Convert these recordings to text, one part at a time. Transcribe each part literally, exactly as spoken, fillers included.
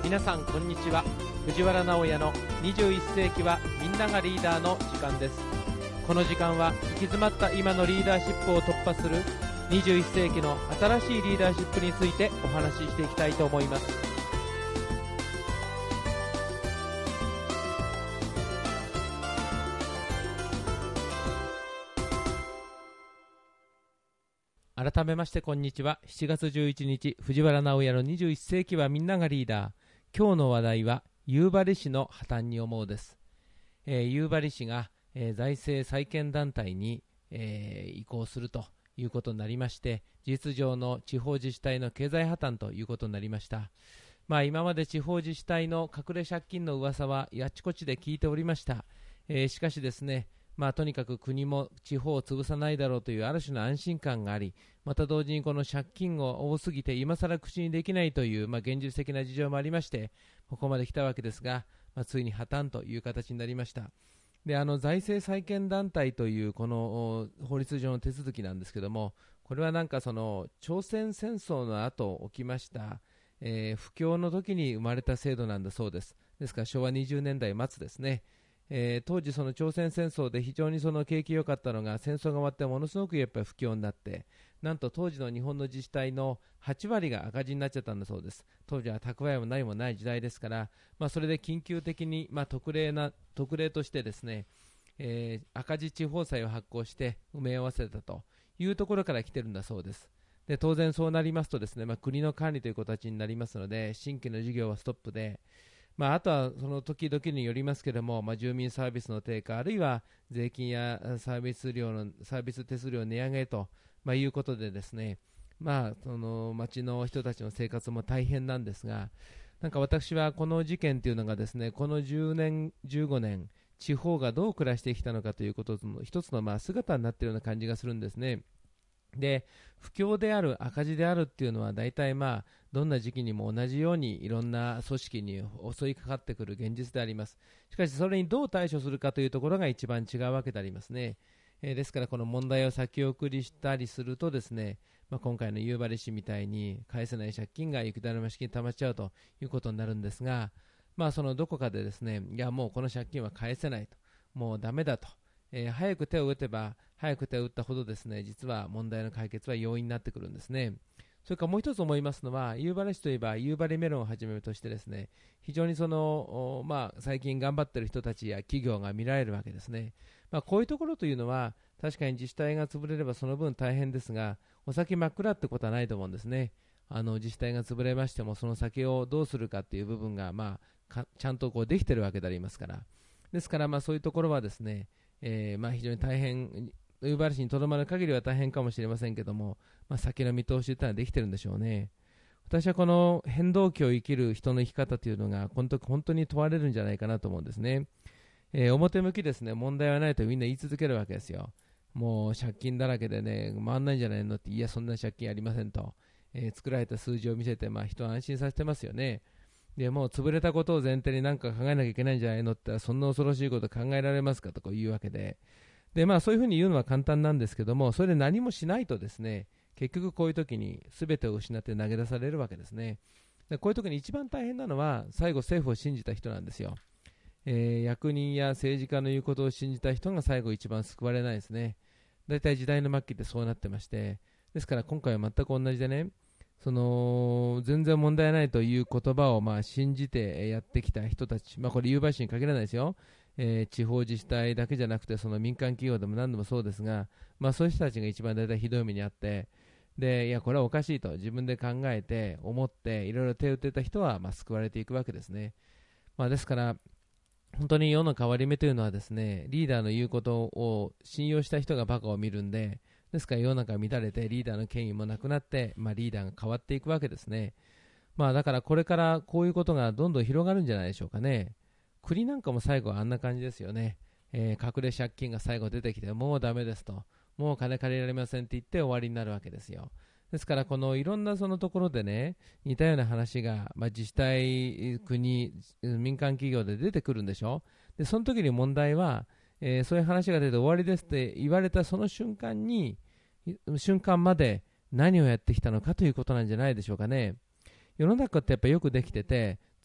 皆さんこんにちは。藤原直也のにじゅういっ世紀はみんながリーダーの時間です。この時間は行き詰まった今のリーダーシップを突破するにじゅういっ世紀の新しいリーダーシップについてお話ししていきたいと思います。改めましてこんにちは。しちがつじゅういちにち、藤原直也のにじゅういっ世紀はみんながリーダー。今日の話題は夕張市の破綻に思うです。えー、夕張市が、えー、財政再建団体に、えー、移行するということになりまして、事実上の地方自治体の経済破綻ということになりました。まあ、今まで地方自治体の隠れ借金の噂はあちこちで聞いておりました。えー、しかしですね、まあ、とにかく国も地方を潰さないだろうというある種の安心感があり、また同時にこの借金を多すぎて今更口にできないという、まあ、現実的な事情もありまして、ここまで来たわけですが、まあ、ついに破綻という形になりました。で、あの財政再建団体というこの法律上の手続きなんですけども、これはなんかその朝鮮戦争の後起きました、えー、不況の時に生まれた制度なんだそうです。ですから昭和にじゅうねんだい末ですね。えー、当時その朝鮮戦争で非常にその景気良かったのが、戦争が終わってものすごくやっぱり不況になって、なんと当時の日本の自治体のはちわりが赤字になっちゃったんだそうです。当時は蓄えも何もない時代ですから、まあ、それで緊急的に、まあ、特例な特例としてですね、えー、赤字地方債を発行して埋め合わせたというところから来てるんだそうです。で、当然そうなりますとですね、まあ、国の管理という形になりますので、新規の事業はストップで、まあ、あとはその時々によりますけれども、まあ、住民サービスの低下、あるいは税金やサービス料のサービス手数料値上げと、まあ、いうことでですね、まあ、その町の人たちの生活も大変なんですが、なんか私はこの事件というのがですね、このじゅうねん、じゅうごねん、地方がどう暮らしてきたのかということの一つのまあ姿になっているような感じがするんですね。で、不況である、赤字であるっていうのは大体まあどんな時期にも同じようにいろんな組織に襲いかかってくる現実であります。しかしそれにどう対処するかというところが一番違うわけでありますね。えー、ですからこの問題を先送りしたりするとですね、まあ、今回の夕張市みたいに返せない借金が雪だるま式に溜まっちゃうということになるんですが、まあそのどこかでですね、いやもうこの借金は返せないと、もうダメだと、えー、早く手を打てば早く手を打ったほどですね、実は問題の解決は容易になってくるんですね。それからもう一つ思いますのは、夕張市といえば夕張メロンをはじめとしてですね、非常にその、まあ、最近頑張っている人たちや企業が見られるわけですね。まあ、こういうところというのは確かに自治体が潰れればその分大変ですが、お先真っ暗ってことはないと思うんですね。あの自治体が潰れましてもその先をどうするかっていう部分が、まあ、かちゃんとこうできているわけでありますから、ですからまあそういうところはですね、えー、まあ非常に大変、夕張市にとどまる限りは大変かもしれませんけども、まあ、先の見通しというのはできているんでしょうね。私はこの変動期を生きる人の生き方というのが本当、本当に問われるんじゃないかなと思うんですね。えー、表向きですね、問題はないとみんな言い続けるわけですよ。もう借金だらけでね、回んないんじゃないのって、いやそんな借金ありませんと、えー、作られた数字を見せて、まあ、人を安心させてますよね。でもう潰れたことを前提に何か考えなきゃいけないんじゃないのって、そんな恐ろしいこと考えられますかとこう言うわけで、で、まあ、そういうふうに言うのは簡単なんですけども、それで何もしないとですね、結局こういう時に全てを失って投げ出されるわけですね。でこういう時に一番大変なのは最後政府を信じた人なんですよ。えー、役人や政治家の言うことを信じた人が最後一番救われないですね。だいたい時代の末期ってそうなってまして、ですから今回は全く同じでね、その全然問題ないという言葉をまあ信じてやってきた人たち、まあ、これ夕張市に限らないですよ。えー、地方自治体だけじゃなくてその民間企業でも何でもそうですが、まあ、そういう人たちが一番大体ひどい目にあって、でいやこれはおかしいと自分で考えて思っていろいろ手を打ってた人はまあ救われていくわけですね。まあ、ですから本当に世の変わり目というのはですね、リーダーの言うことを信用した人がバカを見るんで、ですから世の中が乱れてリーダーの権威もなくなって、まあ、リーダーが変わっていくわけですね。まあ、だからこれからこういうことがどんどん広がるんじゃないでしょうかね。国なんかも最後はあんな感じですよね。えー、隠れ借金が最後出てきてもうダメですと、もう金借りられませんって言って終わりになるわけですよ。ですからこのいろんなそのところでね、似たような話が、まあ、自治体、国、民間企業で出てくるんでしょ。でその時に問題は、えー、そういう話が出て終わりですって言われたその瞬間に瞬間まで何をやってきたのかということなんじゃないでしょうかね。世の中ってやっぱよくできてて、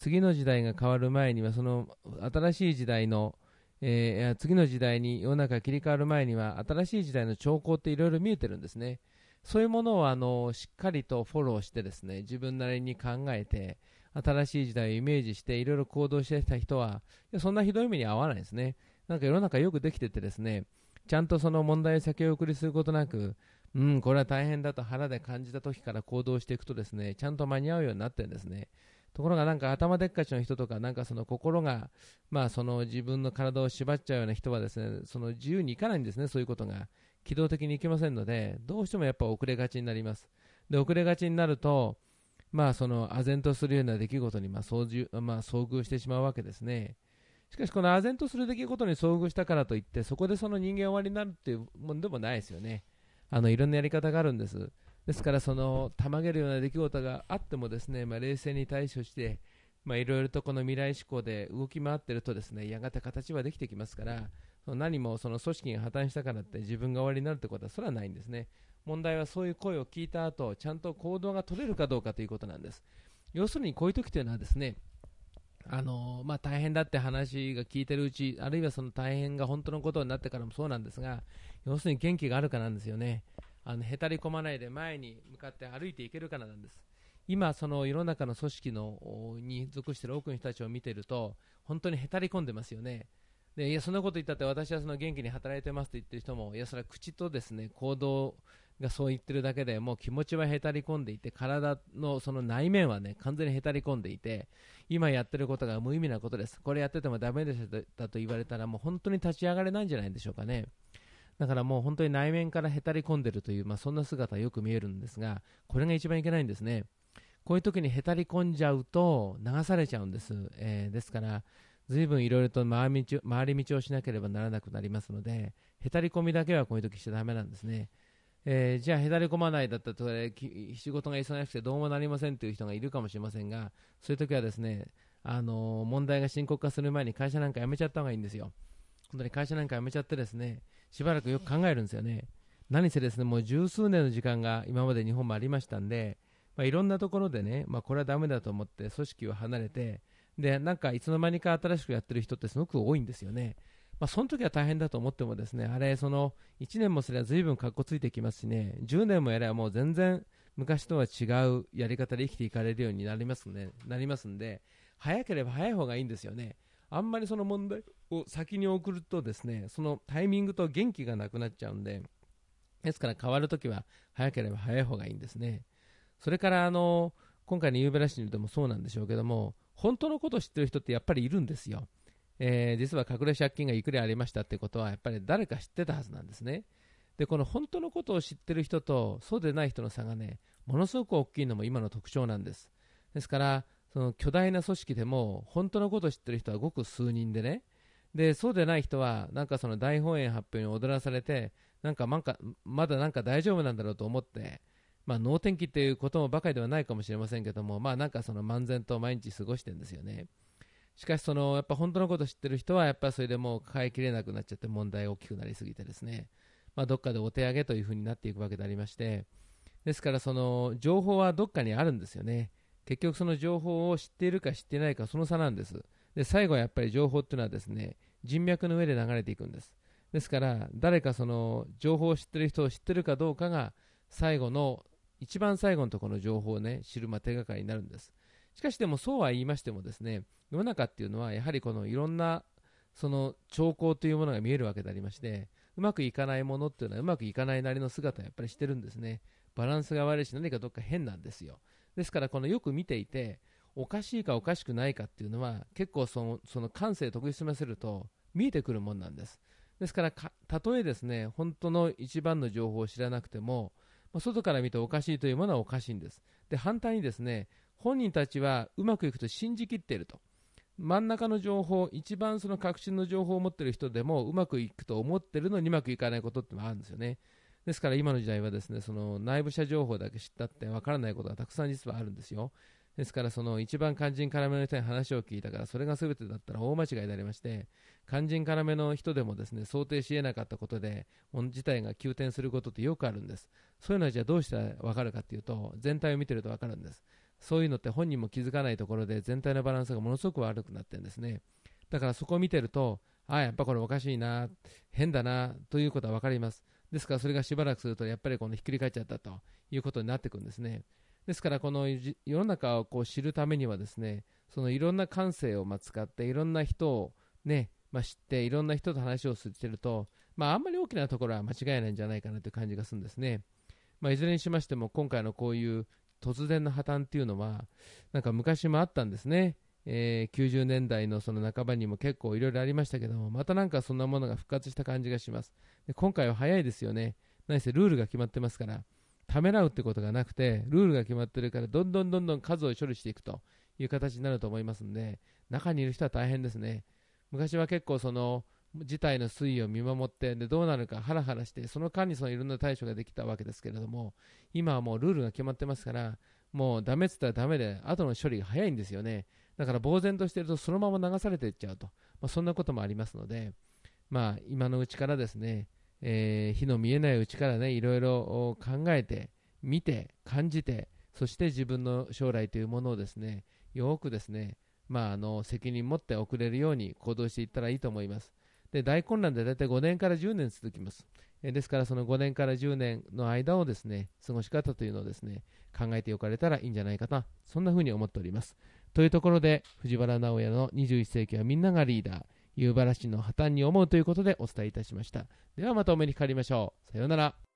次の時代が変わる前には、その新しい時代の、えー、次の時代に世の中が切り替わる前には、新しい時代の兆候っていろいろ見えてるんですね。そういうものをあのしっかりとフォローしてですね、自分なりに考えて、新しい時代をイメージしていろいろ行動してきた人は、いやそんなひどい目に遭わないですね。なんか世の中よくできててですね、ちゃんとその問題を先送りすることなく、うん、これは大変だと腹で感じた時から行動していくとですね、ちゃんと間に合うようになってるんですね。ところがなんか頭でっかちの人とか、なんかその心が、まあその自分の体を縛っちゃうような人はですね、その自由にいかないんですね、そういうことが。機動的にいけませんので、どうしてもやっぱ遅れがちになります。で、遅れがちになると、まあその唖然とするような出来事にまあ遭遇、まあ、遭遇してしまうわけですね。しかしこの唖然とする出来事に遭遇したからといってそこでその人間終わりになるっていうもんでもないですよね。あのいろんなやり方があるんです。ですからそのたまげるような出来事があってもですね、まあ、冷静に対処していろいろとこの未来志向で動き回っているとですね、やがて形はできてきますから、何もその組織が破綻したからって自分が終わりになるってことはそれはないんですね。問題はそういう声を聞いた後ちゃんと行動が取れるかどうかということなんです。要するにこういう時というのはですね、あのまあ、大変だって話が聞いてるうち、あるいはその大変が本当のことになってからもそうなんですが、要するに元気があるかなんですよね。あのへたり込まないで前に向かって歩いていけるからなんです。今その世の中の組織のに属している多くの人たちを見ていると本当にへたり込んでますよね。でいやそんなこと言ったって私はその元気に働いてますと言ってる人も、いやそれは口とですね行動がそう言ってるだけでもう気持ちはへたり込んでいて、体のその内面はね完全にへたり込んでいて、今やってることが無意味なことです、これやっててもダメですだと言われたらもう本当に立ち上がれないんじゃないでしょうかね。だからもう本当に内面からへたり込んでるという、まあ、そんな姿はよく見えるんですが、これが一番いけないんですね。こういう時にへたり込んじゃうと流されちゃうんです、えー、ですから随分いろいろと回り道回り道をしなければならなくなりますので、へたり込みだけはこういう時しちゃダメなんですね。えー、じゃあへたり込まないだったら仕事が忙しくてどうもなりませんという人がいるかもしれませんが、そういう時はですね、あのー問題が深刻化する前に会社なんか辞めちゃった方がいいんですよ。本当に会社なんか辞めちゃってですね、しばらくよく考えるんですよね。何せですね、もう十数年の時間が今まで日本もありましたんで、まあ、いろんなところでね、まあ、これはダメだと思って組織を離れて、でなんかいつの間にか新しくやってる人ってすごく多いんですよね。まあ、その時は大変だと思ってもですね、あれそのいちねんもすれば随分かっこついてきますしね、じゅうねんもやればもう全然昔とは違うやり方で生きていかれるようになりますね、なりますんで、早ければ早い方がいいんですよね。あんまりその問題を先に送るとですね、そのタイミングと元気がなくなっちゃうんで、ですから変わるときは早ければ早い方がいいんですね。それからあの今回の夕べらしにでもそうなんでしょうけども、本当のことを知ってる人ってやっぱりいるんですよ。えー実は隠れ借金がいくらありましたってことはやっぱり誰か知ってたはずなんですね。でこの本当のことを知ってる人とそうでない人の差がね、ものすごく大きいのも今の特徴なんです。ですからその巨大な組織でも本当のことを知ってる人はごく数人でね、でそうでない人はなんかその大本営発表に踊らされて、なんかなんかまだなんか大丈夫なんだろうと思って、まあ、能天気ということもばかりではないかもしれませんけども、まあ、なんかその漫然と毎日過ごしてるんですよね。しかしそのやっぱ本当のことを知ってる人はやっぱそれでもう抱えきれなくなっちゃって問題が大きくなりすぎてですね、まあ、どっかでお手上げというふうになっていくわけでありまして、ですからその情報はどっかにあるんですよね。結局その情報を知っているか知っていないかその差なんです。で最後はやっぱり情報っていうのはですね、人脈の上で流れていくんです。ですから誰かその情報を知っている人を知っているかどうかが最後の一番最後のところの情報をね知るま手がかりになるんです。しかしでもそうは言いましてもですね、世の中っていうのはやはりこのいろんなその兆候というものが見えるわけでありまして、うまくいかないものっていうのはうまくいかないなりの姿をやっぱりしてるんですね。バランスが悪いし何かどっか変なんですよ。ですからこのよく見ていておかしいかおかしくないかっていうのは結構そのその感性を研ぎ澄ませると見えてくるもんなんです。ですからかたとえですね本当の一番の情報を知らなくても、まあ、外から見ておかしいというものはおかしいんです。で反対にですね、本人たちはうまくいくと信じきっていると、真ん中の情報、一番その確信の情報を持っている人でもうまくいくと思っているのにうまくいかないことってのがあるんですよね。ですから今の時代はですね、その内部者情報だけ知ったってわからないことがたくさん実はあるんですよ。ですからその一番肝心要の人に話を聞いたからそれが全てだったら大間違いでありまして、肝心要の人でもですね想定し得なかったことで事態が急転することってよくあるんです。そういうのはじゃあどうしたらわかるかというと、全体を見てるとわかるんです。 そういうのって本人も気づかないところで全体のバランスがものすごく悪くなってるんですね。だからそこを見てると、ああやっぱこれおかしいな、変だなということは分かります。ですからそれがしばらくするとやっぱりこのひっくり返っちゃったということになってくるんですね。ですからこの世の中をこう知るためにはですね、そのいろんな感性をまあ使っていろんな人をね、まあ、知っていろんな人と話をしてると、まあ、あんまり大きなところは間違いないんじゃないかなという感じがするんですね。まあ、いずれにしましても今回のこういう突然の破綻っていうのはなんか昔もあったんですね。えーきゅうじゅうねんだいのその半ばにも結構いろいろありましたけども、またなんかそんなものが復活した感じがします。で今回は早いですよね。何せルールが決まってますから、ためらうってことがなくて、ルールが決まってるからどんどんどんどん数を処理していくという形になると思いますので、中にいる人は大変ですね。昔は結構その事態の推移を見守って、でどうなるかハラハラして、その間にそのいろんな対処ができたわけですけれども、今はもうルールが決まってますから、もうダメって言ったらダメで、後の処理が早いんですよね。だから呆然としているとそのまま流されていっちゃうと、まあ、そんなこともありますので、まあ、今のうちからですね、えー火の見えないうちからね、いろいろ考えて、見て、感じて、そして自分の将来というものをですね、よくですね、まあ、あの責任持って送れるように行動していったらいいと思います。で、大混乱でだいたいごねんからじゅうねん続きます。えーですから、そのごねんからじゅうねんの間をですね、過ごし方というのをですね、考えておかれたらいいんじゃないかな、そんなふうに思っております。というところで、藤原直哉のにじゅういっ世紀はみんながリーダー、夕張市の破綻に思うということでお伝えいたしました。ではまたお目にかかりましょう。さようなら。